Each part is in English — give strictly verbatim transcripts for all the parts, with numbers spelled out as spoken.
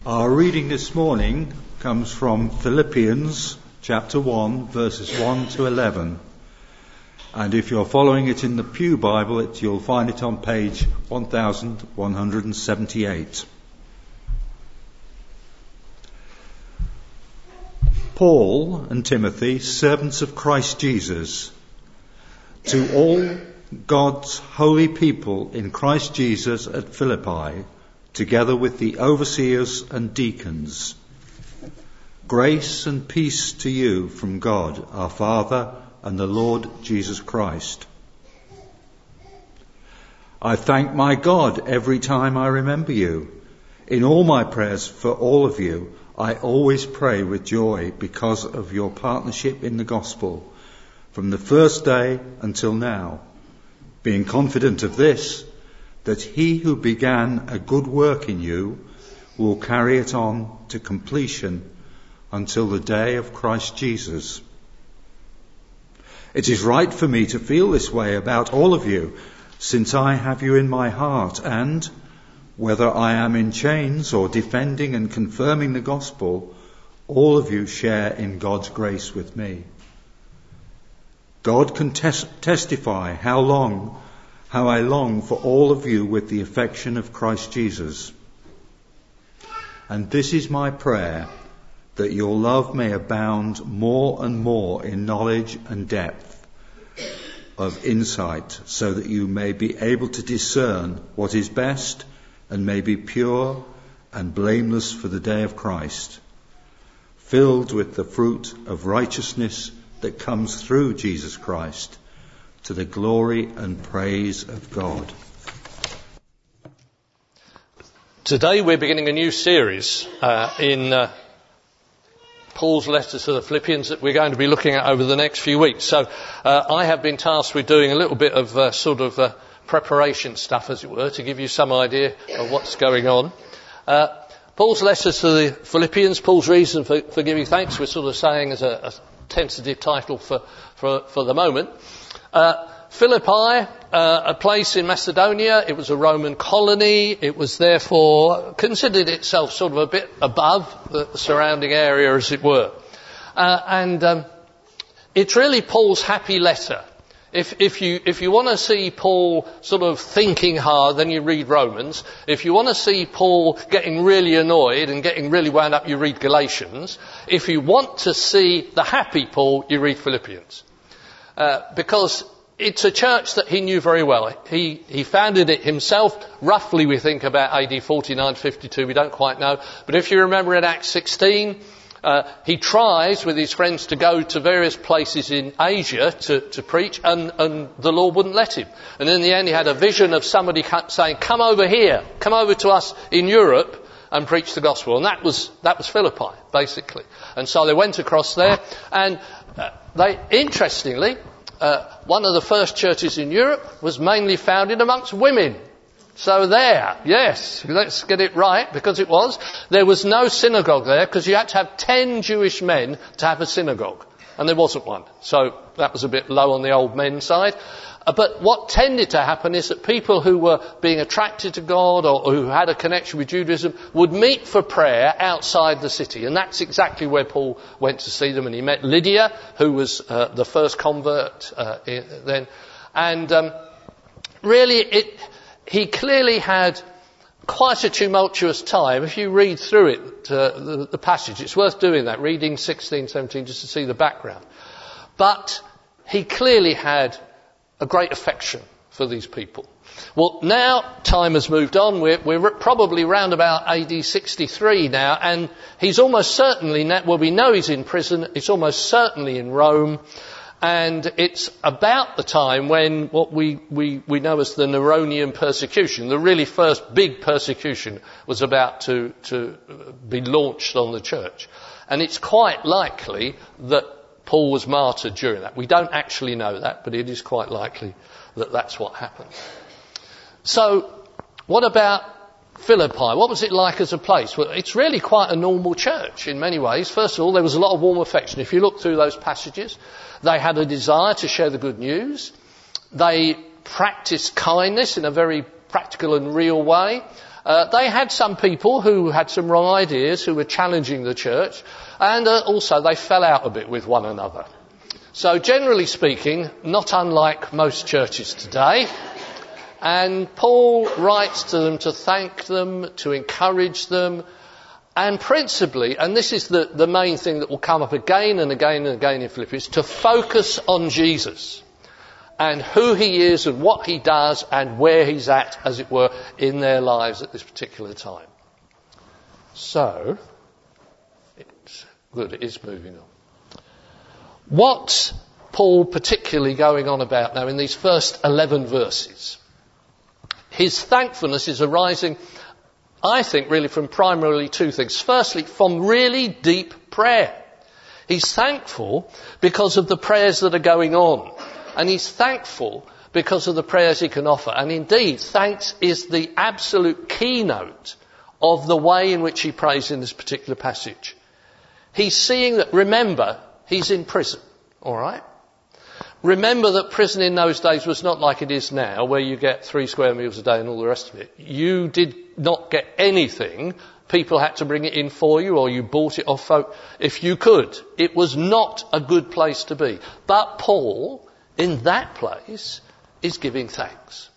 Our reading this morning comes from Philippians chapter one, verses one to eleven. And if you're following it in the Pew Bible, it, you'll find it on page one thousand one hundred seventy-eight. Paul and Timothy, servants of Christ Jesus, to all God's holy people in Christ Jesus at Philippi, together with the overseers and deacons. Grace and peace to you from God, our Father, and the Lord Jesus Christ. I thank my God every time I remember you. In all my prayers for all of you, I always pray with joy because of your partnership in the gospel, from the first day until now, being confident of this, that he who began a good work in you will carry it on to completion until the day of Christ Jesus. It is right for me to feel this way about all of you, since I have you in my heart, and, whether I am in chains or defending and confirming the gospel, all of you share in God's grace with me. God can tes- testify how long How I long for all of you with the affection of Christ Jesus. And this is my prayer, that your love may abound more and more in knowledge and depth of insight, so that you may be able to discern what is best and may be pure and blameless for the day of Christ, filled with the fruit of righteousness that comes through Jesus Christ, to the glory and praise of God. Today we're beginning a new series uh, in uh, Paul's letters to the Philippians that we're going to be looking at over the next few weeks. So uh, I have been tasked with doing a little bit of uh, sort of uh, preparation stuff, as it were, to give you some idea of what's going on. Uh, Paul's letters to the Philippians, Paul's reason for, for giving thanks, we're sort of saying as a, a tentative title for, for, for the moment. Uh, Philippi, uh, a place in Macedonia, it was a Roman colony. It was therefore considered itself sort of a bit above the, the surrounding area, as it were. Uh, and um, it's really Paul's happy letter. If, if you if you want to see Paul sort of thinking hard, then you read Romans. If you want to see Paul getting really annoyed and getting really wound up, you read Galatians. If you want to see the happy Paul, you read Philippians. Uh, because it's a church that he knew very well. He, he founded it himself, roughly we think about A D forty-nine fifty-two, we don't quite know. But if you remember in Acts sixteen, uh, he tries with his friends to go to various places in Asia to, to preach, and, and the Lord wouldn't let him. And in the end he had a vision of somebody saying, come over here, come over to us in Europe and preach the gospel. And that was, that was Philippi, basically. And so they went across there, and uh, they, interestingly, uh, one of the first churches in Europe was mainly founded amongst women. So there, yes, let's get it right, because it was. There was no synagogue there, because you had to have ten Jewish men to have a synagogue. And there wasn't one. So that was a bit low on the old men's side. Uh, but what tended to happen is that people who were being attracted to God, or, or who had a connection with Judaism, would meet for prayer outside the city. And that's exactly where Paul went to see them. And he met Lydia, who was uh, the first convert uh, then. And um, really, it, he clearly had quite a tumultuous time. If you read through it, uh, the, the passage, it's worth doing that, reading sixteen, seventeen, just to see the background. But he clearly had a great affection for these people. Well, now time has moved on. We're, we're probably round about A D sixty-three now, and he's almost certainly, well, we know he's in prison. It's almost certainly in Rome, and it's about the time when what we, we, we know as the Neronian persecution, the really first big persecution, was about to, to be launched on the church. And it's quite likely that Paul was martyred during that. We don't actually know that, but it is quite likely that that's what happened. So, what about Philippi? What was it like as a place? Well, it's really quite a normal church in many ways. First of all, there was a lot of warm affection. If you look through those passages, they had a desire to share the good news. They practiced kindness in a very practical and real way. Uh, they had some people who had some wrong ideas, who were challenging the church, and uh, also they fell out a bit with one another. So generally speaking, not unlike most churches today, and Paul writes to them to thank them, to encourage them, and principally, and this is the, the main thing that will come up again and again and again in Philippians, to focus on Jesus and who he is and what he does and where he's at, as it were, in their lives at this particular time. So, it's good, it is moving on. What's Paul particularly going on about now in these first eleven verses? His thankfulness is arising, I think, really from primarily two things. Firstly, from really deep prayer. He's thankful because of the prayers that are going on. And he's thankful because of the prayers he can offer. And indeed, thanks is the absolute keynote of the way in which he prays in this particular passage. He's seeing that, remember, he's in prison, all right? Remember that prison in those days was not like it is now, where you get three square meals a day and all the rest of it. You did not get anything. People had to bring it in for you, or you bought it off folk if you could. It was not a good place to be. But Paul, in that place, is giving thanks.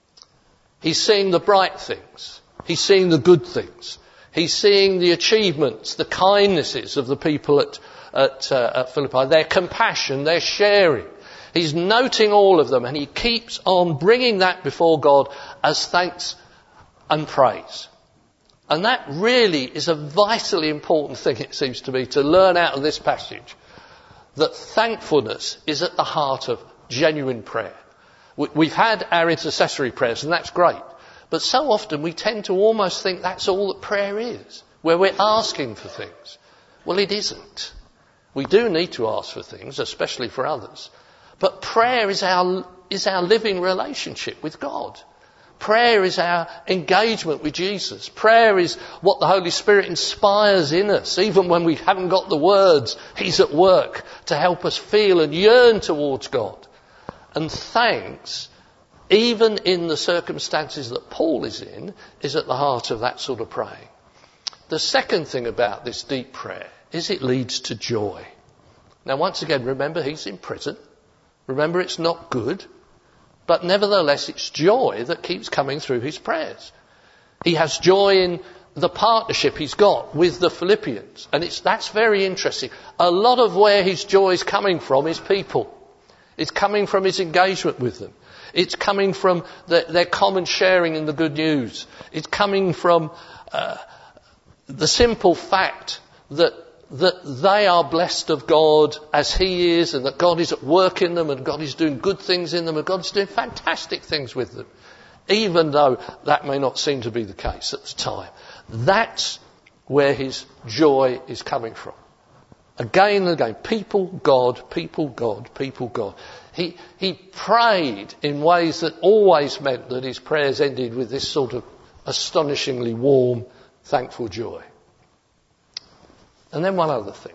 He's seeing the bright things. He's seeing the good things. He's seeing the achievements, the kindnesses of the people at, at, uh, at Philippi, their compassion, their sharing. He's noting all of them, and he keeps on bringing that before God as thanks and praise. And that really is a vitally important thing, it seems to me, to learn out of this passage, that thankfulness is at the heart of genuine prayer. We've had our intercessory prayers, and that's great. But so often we tend to almost think that's all that prayer is, where we're asking for things. Well, it isn't. We do need to ask for things, especially for others. But prayer is our, is our living relationship with God. Prayer is our engagement with Jesus. Prayer is what the Holy Spirit inspires in us. Even when we haven't got the words, he's at work to help us feel and yearn towards God. And thanks, even in the circumstances that Paul is in, is at the heart of that sort of praying. The second thing about this deep prayer is it leads to joy. Now, once again, remember, he's in prison. Remember, it's not good. But nevertheless, it's joy that keeps coming through his prayers. He has joy in the partnership he's got with the Philippians. And it's, that's very interesting. A lot of where his joy is coming from is people. It's coming from his engagement with them. It's coming from the, their common sharing in the good news. It's coming from uh, the simple fact that that they are blessed of God as he is, and that God is at work in them, and God is doing good things in them, and God is doing fantastic things with them, even though that may not seem to be the case at the time. That's where his joy is coming from. Again and again, people, God, people, God, people, God. He, he prayed in ways that always meant that his prayers ended with this sort of astonishingly warm, thankful joy. And then one other thing.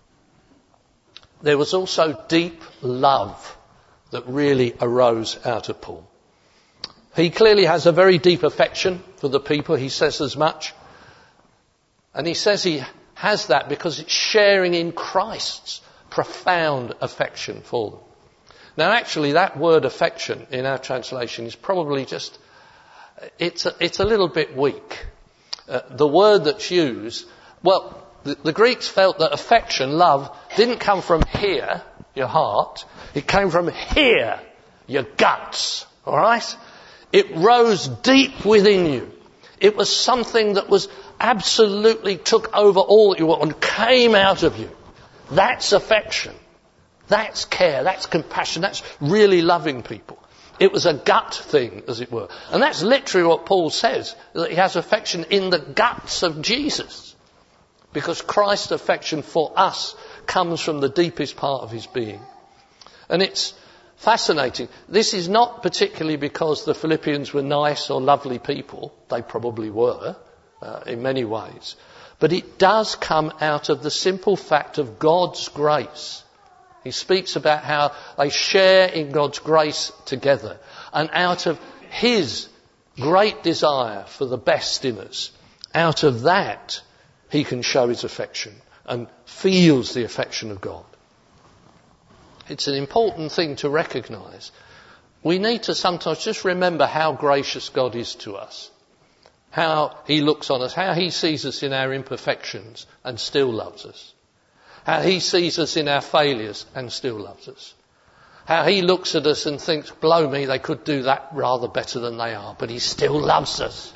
There was also deep love that really arose out of Paul. He clearly has a very deep affection for the people. He says as much. And he says he has that because it's sharing in Christ's profound affection for them. Now, actually, that word affection in our translation is probably just, it's a, it's a little bit weak. Uh, the word that's used, well, The, the Greeks felt that affection, love, didn't come from here, your heart. It came from here, your guts. All right? It rose deep within you. It was something that was absolutely took over all that you were and came out of you. That's affection. That's care. That's compassion. That's really loving people. It was a gut thing, as it were. And that's literally what Paul says, that he has affection in the guts of Jesus. Because Christ's affection for us comes from the deepest part of his being. And it's fascinating. This is not particularly because the Philippians were nice or lovely people. They probably were, uh, in many ways. But it does come out of the simple fact of God's grace. He speaks about how they share in God's grace together. And out of his great desire for the best in us. Out of that, he can show his affection and feels the affection of God. It's an important thing to recognise. We need to sometimes just remember how gracious God is to us, how he looks on us, how he sees us in our imperfections and still loves us, how he sees us in our failures and still loves us, how he looks at us and thinks, blow me, they could do that rather better than they are, but he still loves us.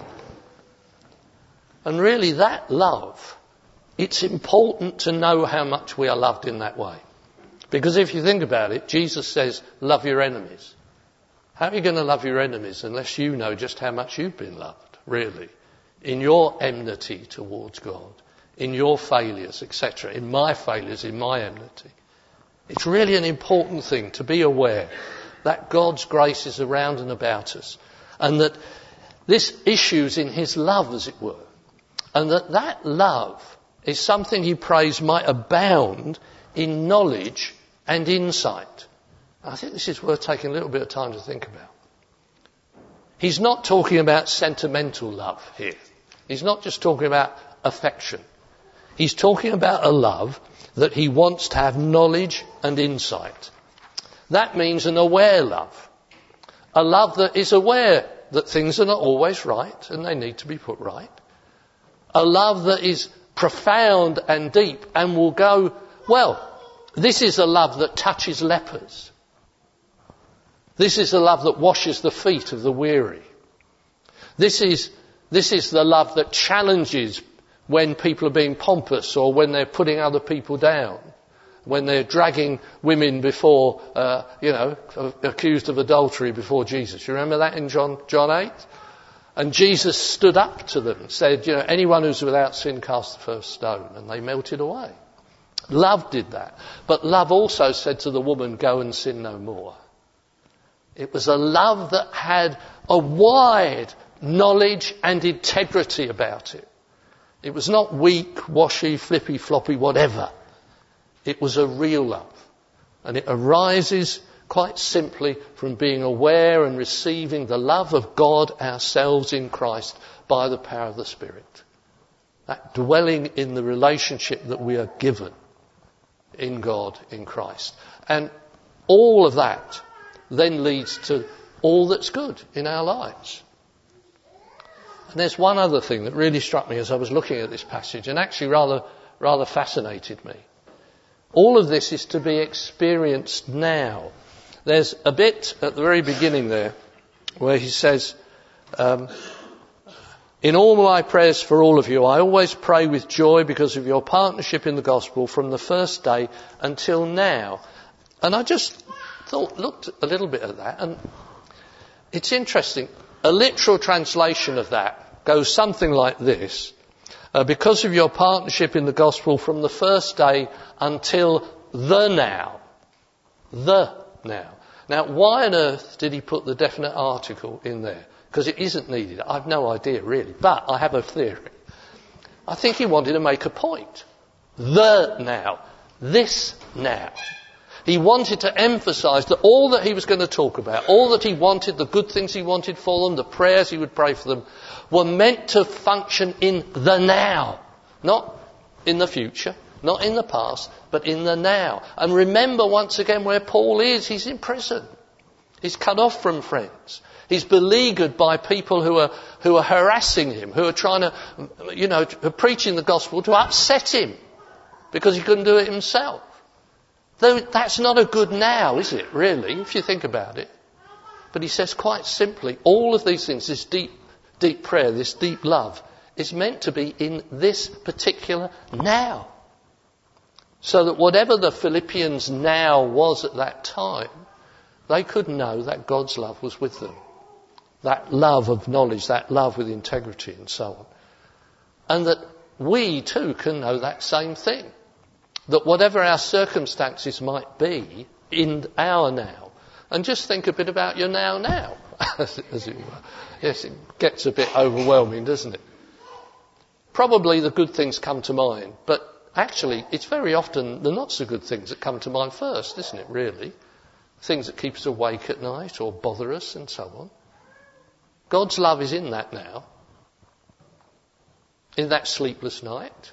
And really that love, it's important to know how much we are loved in that way. Because if you think about it, Jesus says, love your enemies. How are you going to love your enemies unless you know just how much you've been loved, really? In your enmity towards God, in your failures, et cetera, in my failures, in my enmity. It's really an important thing to be aware that God's grace is around and about us, and that this issues in his love, as it were, and that that love is something he prays might abound in knowledge and insight. I think this is worth taking a little bit of time to think about. He's not talking about sentimental love here. He's not just talking about affection. He's talking about a love that he wants to have knowledge and insight. That means an aware love. A love that is aware that things are not always right and they need to be put right. A love that is profound and deep and will go, well, this is a love that touches lepers. This is the love that washes the feet of the weary. This is, this is the love that challenges when people are being pompous or when they're putting other people down, when they're dragging women before, uh, you know, accused of adultery before Jesus. You remember that in John, John eight? And Jesus stood up to them and said, you know, anyone who's without sin cast the first stone. And they melted away. Love did that. But love also said to the woman, go and sin no more. It was a love that had a wide knowledge and integrity about it. It was not weak, washy, flippy, floppy, whatever. It was a real love. And it arises quite simply from being aware and receiving the love of God ourselves in Christ by the power of the Spirit. That dwelling in the relationship that we are given in God, in Christ. And all of that then leads to all that's good in our lives. And there's one other thing that really struck me as I was looking at this passage and actually rather, rather fascinated me. All of this is to be experienced now. There's a bit at the very beginning there where he says, um, in all my prayers for all of you, I always pray with joy because of your partnership in the gospel from the first day until now. And I just thought, looked a little bit at that, and it's interesting. A literal translation of that goes something like this. Uh, because of your partnership in the gospel from the first day until the now. The now. Now, why on earth did he put the definite article in there? Because it isn't needed. I've no idea really, but I have a theory. I think he wanted to make a point. The now. This now. He wanted to emphasise that all that he was going to talk about, all that he wanted, the good things he wanted for them, the prayers he would pray for them, were meant to function in the now. Not in the future, not in the past, but in the now. And remember once again where Paul is. He's in prison. He's cut off from friends. He's beleaguered by people who are who are harassing him, who are trying to, you know, preaching the gospel to upset him because he couldn't do it himself. Though that's not a good now, is it, really, if you think about it? But he says quite simply, all of these things, this deep, deep prayer, this deep love, is meant to be in this particular now. So that whatever the Philippians now was at that time, they could know that God's love was with them. That love of knowledge, that love with integrity and so on. And that we too can know that same thing. That whatever our circumstances might be in our now, and just think a bit about your now now, as it were. Yes, it gets a bit overwhelming, doesn't it? Probably the good things come to mind, but actually it's very often the not so good things that come to mind first, isn't it, really? Things that keep us awake at night or bother us and so on. God's love is in that now. In that sleepless night,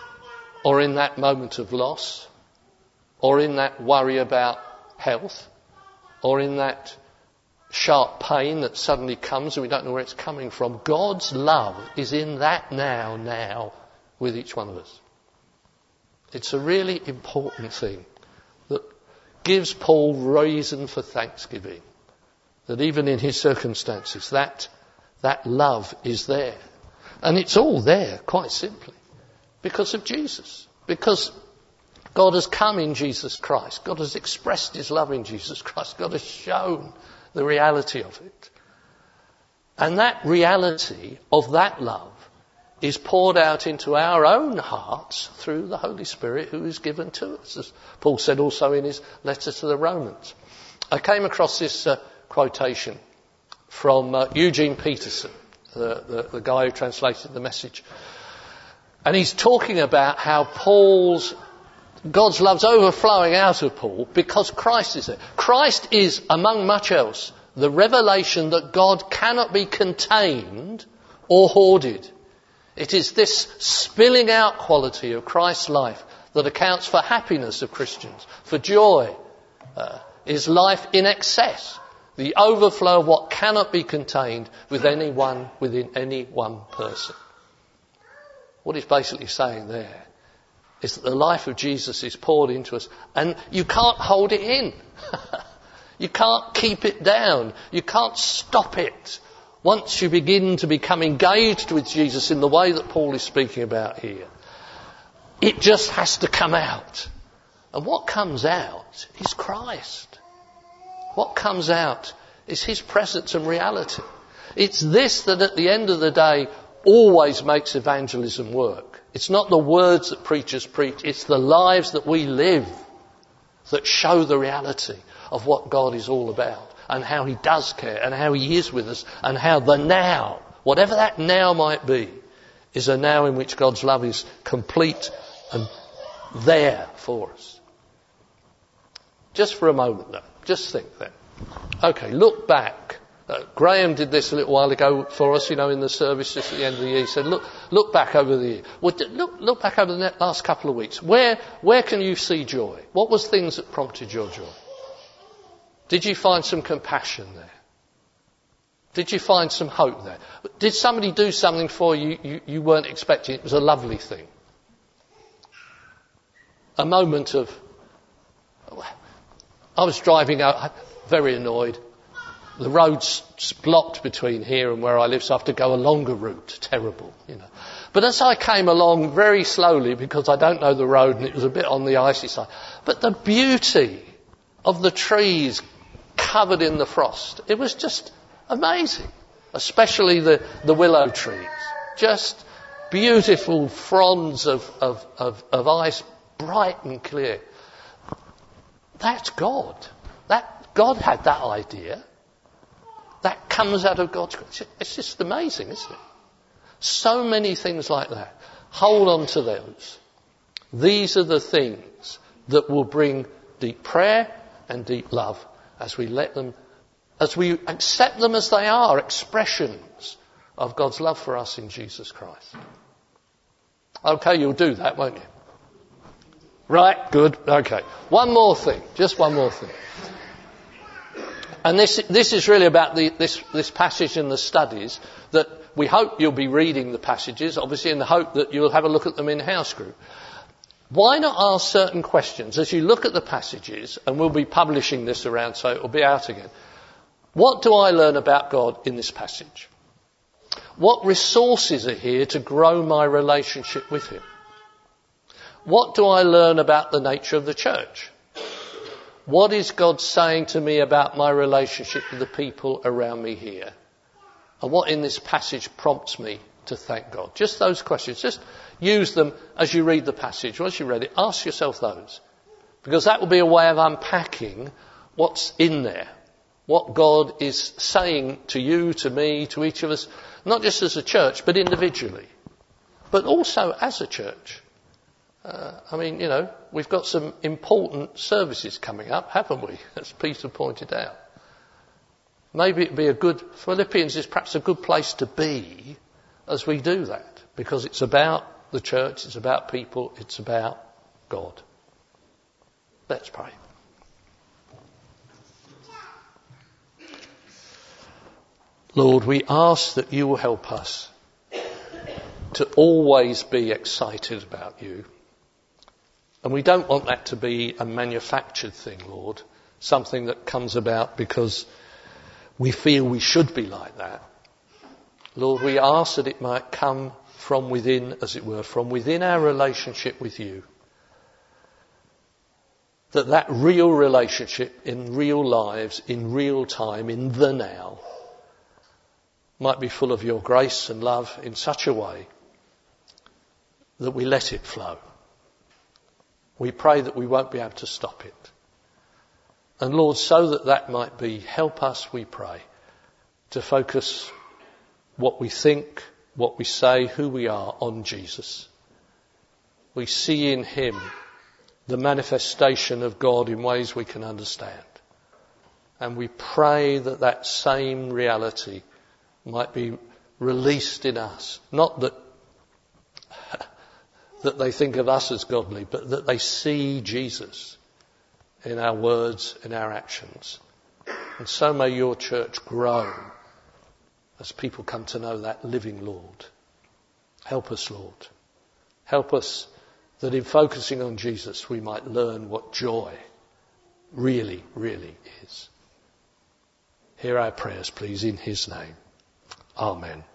or in that moment of loss, or in that worry about health, or in that sharp pain that suddenly comes and we don't know where it's coming from. God's love is in that now, now, with each one of us. It's a really important thing that gives Paul reason for thanksgiving. That even in his circumstances, that, that love is there. And it's all there, quite simply, because of Jesus. Because God has come in Jesus Christ. God has expressed his love in Jesus Christ. God has shown the reality of it. And that reality of that love is poured out into our own hearts through the Holy Spirit who is given to us, as Paul said also in his letter to the Romans. I came across this uh, quotation from uh, Eugene Peterson, the, the, the guy who translated the Message. And he's talking about how Paul's, God's love's overflowing out of Paul because Christ is there. Christ is, among much else, the revelation that God cannot be contained or hoarded. It is this spilling out quality of Christ's life that accounts for happiness of Christians, for joy, uh, is life in excess, the overflow of what cannot be contained with anyone within any one person. What he's basically saying there is that the life of Jesus is poured into us and you can't hold it in. You can't keep it down. You can't stop it. Once you begin to become engaged with Jesus in the way that Paul is speaking about here, it just has to come out. And what comes out is Christ. What comes out is his presence and reality. It's this that at the end of the day always makes evangelism work. It's not the words that preachers preach, it's the lives that we live that show the reality of what God is all about and how he does care and how he is with us and how the now, whatever that now might be, is a now in which God's love is complete and there for us. Just for a moment though, just think then. Okay, look back. Uh, Graham did this a little while ago for us, you know, in the service just at the end of the year. He said, look, look back over the year. Well, look, look back over the last couple of weeks. Where, where can you see joy? What was things that prompted your joy? Did you find some compassion there? Did you find some hope there? Did somebody do something for you you, you weren't expecting? It was a lovely thing. A moment of, I was driving out, very annoyed. The road's blocked between here and where I live, so I have to go a longer route. Terrible, you know. But as I came along very slowly, because I don't know the road and it was a bit on the icy side, but the beauty of the trees covered in the frost, it was just amazing. Especially the, the willow trees. Just beautiful fronds of, of, of, of ice, bright and clear. That's God. That God had that idea. That comes out of God's grace. It's just amazing, isn't it? So many things like that. Hold on to those. These are the things that will bring deep prayer and deep love as we let them, as we accept them as they are, expressions of God's love for us in Jesus Christ. Okay, you'll do that, won't you? Right, good, okay. One more thing, just one more thing. And this, this is really about the, this, this passage in the studies that we hope you'll be reading the passages, obviously in the hope that you'll have a look at them in house group. Why not ask certain questions as you look at the passages, and we'll be publishing this around so it will be out again. What do I learn about God in this passage? What resources are here to grow my relationship with him? What do I learn about the nature of the church? What is God saying to me about my relationship with the people around me here? And what in this passage prompts me to thank God? Just those questions. Just use them as you read the passage. Once you read it, ask yourself those. Because that will be a way of unpacking what's in there. What God is saying to you, to me, to each of us. Not just as a church, but individually. But also as a church. Uh, I mean, you know, we've got some important services coming up, haven't we? As Peter pointed out. maybe it'd be a good, Philippians is perhaps a good place to be as we do that, because it's about the church, it's about people, it's about God. Let's pray. Lord, we ask that you will help us to always be excited about you. And we don't want that to be a manufactured thing, Lord, something that comes about because we feel we should be like that. Lord, we ask that it might come from within, as it were, from within our relationship with you. That that real relationship in real lives, in real time, in the now, might be full of your grace and love in such a way that we let it flow. We pray that we won't be able to stop it. And Lord, so that that might be, help us, we pray, to focus what we think, what we say, who we are on Jesus. We see in him the manifestation of God in ways we can understand. And we pray that that same reality might be released in us. Not that that they think of us as godly, but that they see Jesus in our words, in our actions. And so may your church grow as people come to know that living Lord. Help us, Lord. Help us that in focusing on Jesus we might learn what joy really, really is. Hear our prayers, please, in his name. Amen.